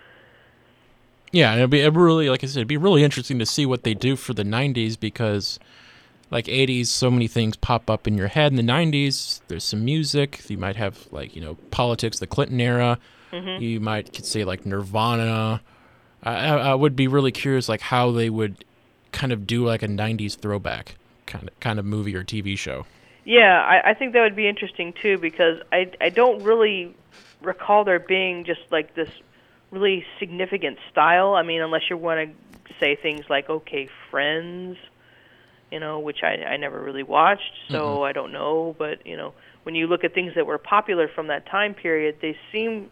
Yeah, and it'd be it'd really, like I said, it'd be really interesting to see what they do for the nineties because, like eighties, so many things pop up in your head. In the nineties, there's some music. You might have, like, you know, politics, the Clinton era. Mm-hmm. You might could say, like, Nirvana. I, I would be really curious, like, how they would kind of do, like, a nineties throwback kind of kind of movie or T V show. Yeah, I, I think that would be interesting, too, because I, I don't really recall there being just, like, this really significant style. I mean, unless you want to say things like, okay, Friends, you know, which I, I never really watched, so mm-hmm. I don't know. But, you know, when you look at things that were popular from that time period, they seem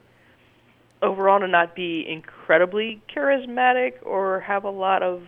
overall to not be incredibly charismatic or have a lot of,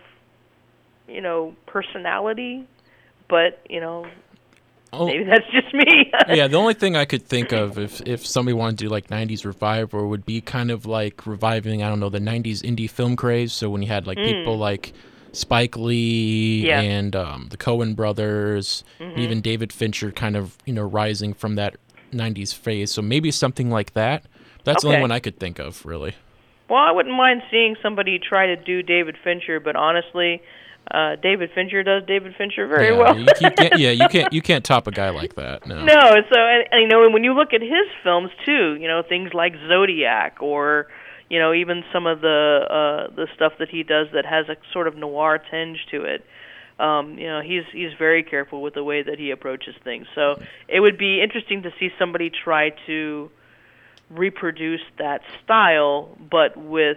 you know, personality. But, you know, oh. maybe that's just me. Yeah, the only thing I could think of if, if somebody wanted to do, like, nineties revival would be kind of like reviving, I don't know, the nineties indie film craze. So when you had, like, mm. people like Spike Lee yeah. and um, the Coen brothers, mm-hmm. even David Fincher kind of, you know, rising from that nineties phase. So maybe something like that. That's okay. The only one I could think of, really. Well, I wouldn't mind seeing somebody try to do David Fincher, but honestly, uh, David Fincher does David Fincher very yeah, well. you, you can't, yeah, you can't you can't top a guy like that. No. No. So, and, and you know, when you look at his films too, you know, things like Zodiac, or you know, even some of the uh, the stuff that he does that has a sort of noir tinge to it. Um, you know, he's he's very careful with the way that he approaches things. So it would be interesting to see somebody try to reproduce that style, but with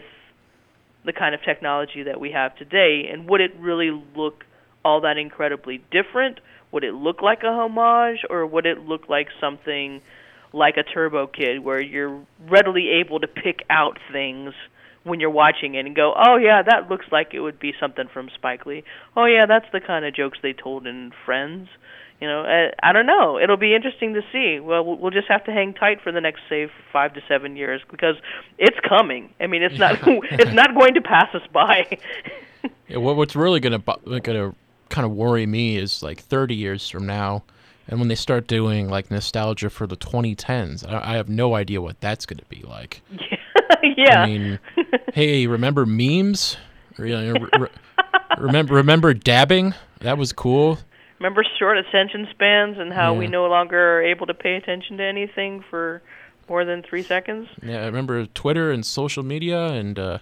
the kind of technology that we have today. And would it really look all that incredibly different? Would it look like a homage, or would it look like something like a Turbo Kid, where you're readily able to pick out things when you're watching it and go, oh, yeah, that looks like it would be something from Spike Lee. Oh, yeah, that's the kind of jokes they told in Friends. You know, I, I don't know. It'll be interesting to see. Well, we'll just have to hang tight for the next, say, five to seven years because it's coming. I mean, it's not it's not going to pass us by. Yeah, what what's really going to going to kind of worry me is like thirty years from now, and when they start doing like nostalgia for the twenty tens, I, I have no idea what that's going to be like. Yeah. I mean, hey, remember memes? Re- re- remember remember dabbing? That was cool. Remember short attention spans and how yeah. we no longer are able to pay attention to anything for more than three seconds? Yeah, I remember Twitter and social media and, uh,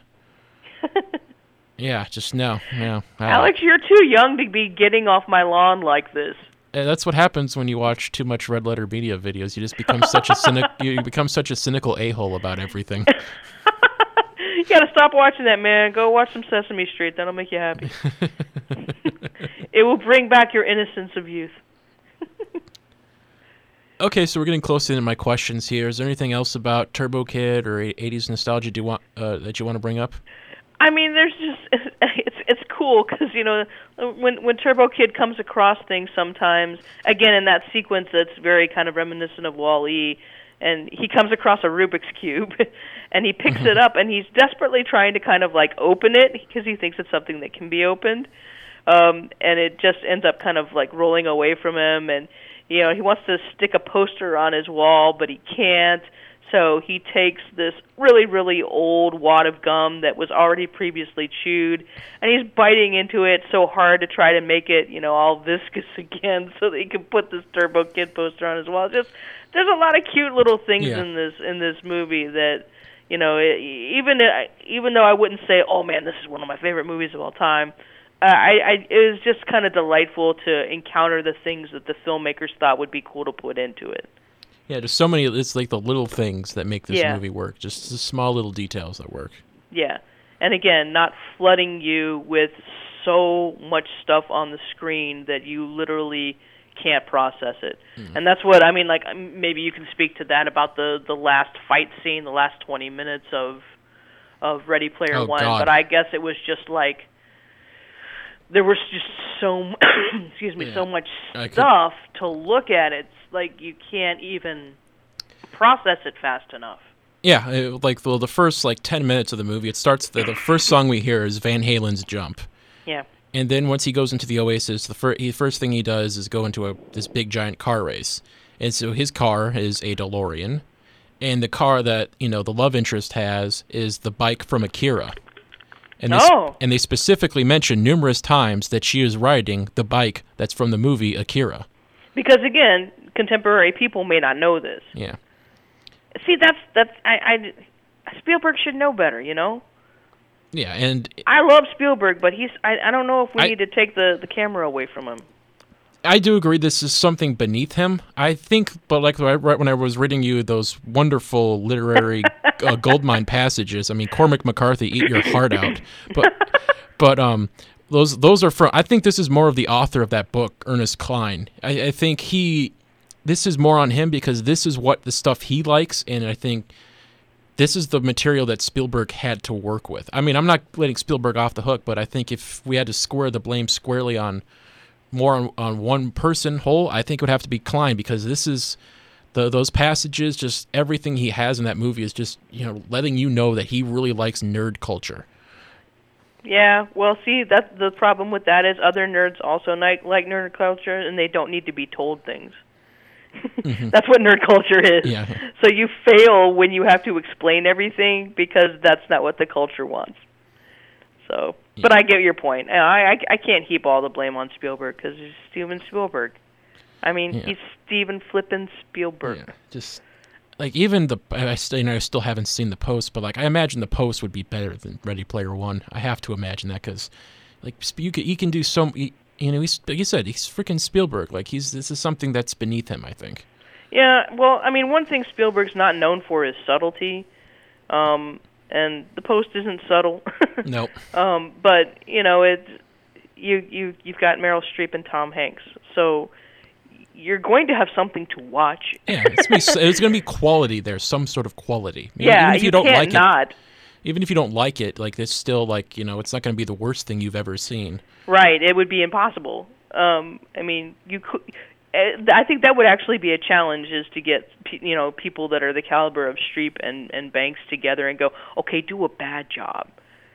yeah, just no, no. Alex, you're too young to be getting off my lawn like this. Uh, that's what happens when you watch too much Red Letter Media videos. You just become such a cynic. You become such a cynical a-hole about everything. You gotta stop watching that, man. Go watch some Sesame Street. That'll make you happy. It will bring back your innocence of youth. Okay, so we're getting close to the end of my questions here. Is there anything else about Turbo Kid or eighties nostalgia do you want uh, that you want to bring up? I mean, there's just it's it's cool because you know when when Turbo Kid comes across things sometimes, again in that sequence that's very kind of reminiscent of Wall-E, and he comes across a Rubik's Cube, and he picks it up, and he's desperately trying to kind of like open it because he thinks it's something that can be opened. Um, and it just ends up kind of like rolling away from him, and you know he wants to stick a poster on his wall, but he can't. So he takes this really, really old wad of gum that was already previously chewed, and he's biting into it so hard to try to make it, you know, all viscous again, so that he can put this Turbo Kid poster on his wall. Just there's a lot of cute little things yeah. in this in this movie that, you know, even even though I wouldn't say, oh man, this is one of my favorite movies of all time. Uh, I, I, it was just kind of delightful to encounter the things that the filmmakers thought would be cool to put into it. Yeah, there's so many, it's like the little things that make this yeah. movie work, just the small little details that work. Yeah, and again, not flooding you with so much stuff on the screen that you literally can't process it. Mm. And that's what, I mean, like, maybe you can speak to that about the, the last fight scene, the last twenty minutes of, of Ready Player oh, One, God. But I guess it was just like, there was just so excuse me, yeah. so much stuff to look at. It's like you can't even process it fast enough. Yeah, it, like the, the first like ten minutes of the movie, it starts. The, the first song we hear is Van Halen's "Jump." Yeah. And then once he goes into the Oasis, the fir- he, first thing he does is go into a this big giant car race. And so his car is a DeLorean, and the car that you know the love interest has is the bike from Akira. And they, Oh. sp- and they specifically mention numerous times that she is riding the bike that's from the movie Akira. Because again, contemporary people may not know this. Yeah. See, that's that's I, I Spielberg should know better, you know. Yeah, and I love Spielberg, but he's I, I don't know if we I- need to take the, the camera away from him. I do agree this is something beneath him. I think, but like right right when I was reading you those wonderful literary uh, goldmine passages, I mean Cormac McCarthy, eat your heart out. But but um, those those are from. I think this is more of the author of that book, Ernest Cline. I, I think he, this is more on him because this is what the stuff he likes, and I think this is the material that Spielberg had to work with. I mean, I'm not letting Spielberg off the hook, but I think if we had to square the blame squarely on more on, on one person whole, I think it would have to be Cline because this is the those passages, just everything he has in that movie is just, you know, letting you know that he really likes nerd culture. Yeah, well, see, that's the problem with that is other nerds also like, like nerd culture, and they don't need to be told things. Mm-hmm. That's what nerd culture is. Yeah. So you fail when you have to explain everything because that's not what the culture wants. So, Yeah. but I get your point. I I, I can't heap all the blame on Spielberg because he's Steven Spielberg. I mean, Yeah. he's Steven flippin' Spielberg. Yeah, just like even the I still, you know, I still haven't seen the Post, but like I imagine the Post would be better than Ready Player One. I have to imagine that because like you can, he can do so. He, you know, he's like you said, he's freaking Spielberg. Like he's this is something that's beneath him, I think. Yeah, well, I mean, one thing Spielberg's not known for is subtlety, um, and the Post isn't subtle. Nope. Um, but you know, it's you you you've got Meryl Streep and Tom Hanks, so you're going to have something to watch. Yeah, it's, gonna be, it's going to be quality there, some sort of quality. Even, Yeah, even if you, you don't can't like not. it, even if you don't like it, like it's still like you know, it's not going to be the worst thing you've ever seen. Right, it would be impossible. Um, I mean, you could. I think that would actually be a challenge, is to get you know people that are the caliber of Streep and and Banks together and go, okay, do a bad job.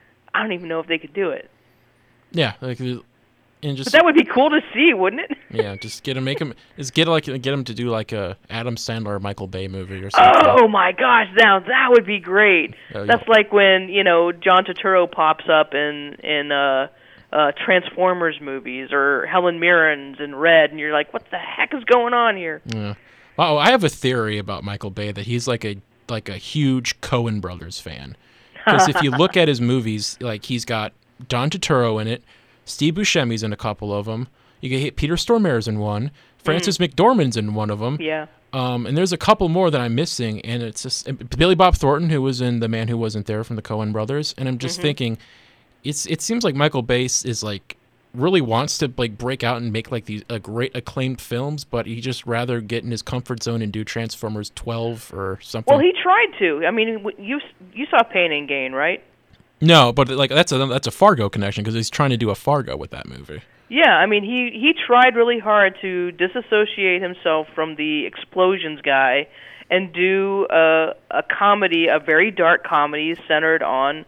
I don't even know if they could do it. Yeah, like and just But that would be cool to see, wouldn't it? yeah, just get him, make him, just get like get him to do like a Adam Sandler or Michael Bay movie or something. Oh my gosh, now that would be great. Oh, That's yeah. like when, you know, John Turturro pops up in in uh uh Transformers movies, or Helen Mirren's in Red, and you're like, what the heck is going on here? Yeah. Oh, I have a theory about Michael Bay that he's like a like a huge Coen Brothers fan. Because if you look at his movies, like he's got John Turturro in it, Steve Buscemi's in a couple of them. You get Peter Stormare's in one, Frances mm. McDormand's in one of them. Yeah. Um, and there's a couple more that I'm missing, and it's just and Billy Bob Thornton, who was in The Man Who Wasn't There from the Coen Brothers. And I'm just mm-hmm. thinking, it's it seems like Michael Bay is like really wants to like break out and make like these uh, great acclaimed films, but he just rather get in his comfort zone and do Transformers twelve or something. Well, he tried to. I mean, you you saw Pain and Gain, right? No, but like that's a that's a Fargo connection because he's trying to do a Fargo with that movie. Yeah, I mean, he he tried really hard to disassociate himself from the explosions guy and do a a comedy, a very dark comedy centered on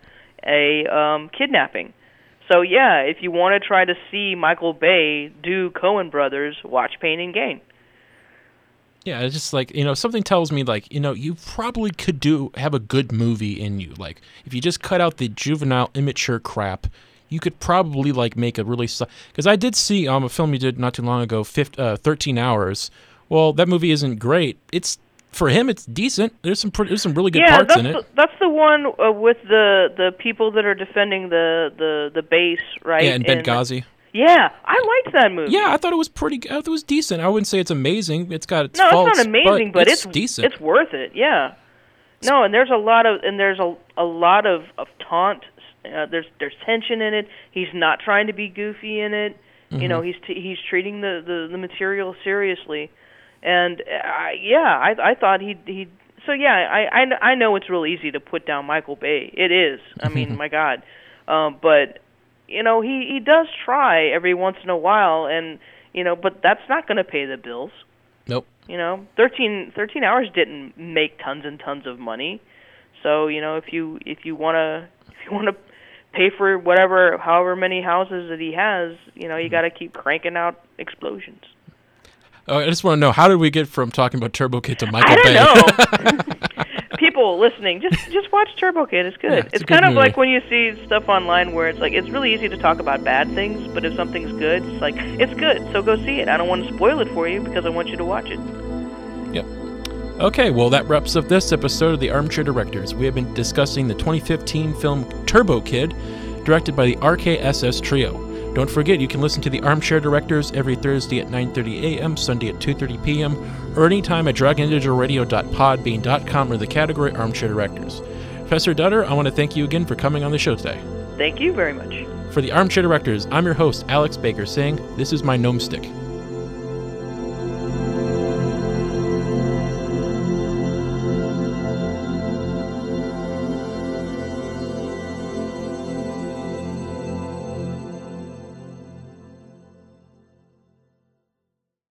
a um, kidnapping. So yeah, if you want to try to see Michael Bay do Coen Brothers, watch Pain and Gain. Yeah, it's just like, you know, something tells me like, you know, you probably could do have a good movie in you. Like if you just cut out the juvenile, immature crap, you could probably like make a really because I did see um a film you did not too long ago, fifteen, uh, thirteen hours. Well, that movie isn't great. It's for him, it's decent. There's some pretty, there's some really good yeah, parts that's in it. The, that's the one uh, with the the people that are defending the the the base, right? Yeah, in Benghazi. Yeah, I liked that movie. Yeah, I thought it was pretty. I thought it was decent. I wouldn't say it's amazing. It's got its no, faults. it's not amazing, but, but it's, it's decent. It's worth it. Yeah. No, and there's a lot of and there's a a lot of of taunt. Uh, there's there's tension in it. He's not trying to be goofy in it. Mm-hmm. You know, he's t- he's treating the, the, the material seriously, and uh, yeah, I I thought he he. So yeah, I, I I know it's real easy to put down Michael Bay. It is. I mean, my God, um, but you know he he does try every once in a while, and you know, but that's not going to pay the bills. Nope. You know, thirteen, thirteen hours didn't make tons and tons of money. So, you know, if you if you want to if you want to pay for whatever, however many houses that he has, you know, you got to keep cranking out explosions. Oh, I just want to know, how did we get from talking about Turbo Kid to Michael Bay? I don't know. People listening, just just watch Turbo Kid. It's good. Yeah, it's it's kind good of movie. like when you see stuff online where it's like, it's really easy to talk about bad things, but if something's good, it's like, it's good, so go see it. I don't want to spoil it for you because I want you to watch it. Yep. Okay, well, that wraps up this episode of the Armchair Directors. We have been discussing the twenty fifteen film Turbo Kid, directed by the R K S S Trio. Don't forget, you can listen to the Armchair Directors every Thursday at nine thirty a.m., Sunday at two thirty p.m., or anytime at dragon digital radio dot podbean dot com or the category Armchair Directors. Professor Dutter, I want to thank you again for coming on the show today. Thank you very much. For the Armchair Directors, I'm your host, Alex Baker, saying, this is my gnome stick.